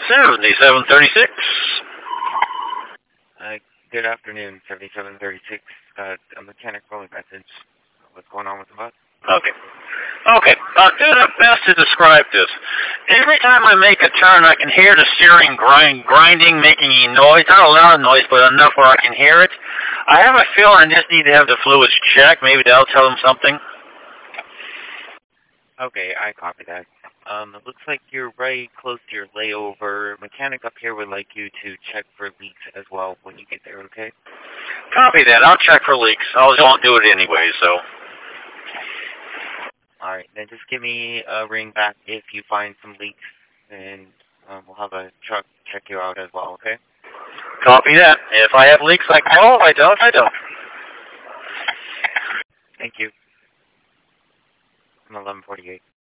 7736. Good afternoon, 7736. A mechanic calling message. What's going on with the bus? Okay. Okay. I'll do the best to describe this. Every time I make a turn, I can hear the steering grinding, making a noise. Not a loud noise, but enough where I can hear it. I have a feeling I just need to have the fluids checked. Maybe that'll tell them something. Okay, I copy that. It looks like you're right close to your layover. Mechanic up here would like you to check for leaks as well when you get there, okay? Copy that. I'll check for leaks. I won't do it anyway, so. Alright, then just give me a ring back if you find some leaks, and we'll have a truck check you out as well, okay? Copy that. If I have leaks, I call. If I don't, I don't. Thank you. I'm 1148.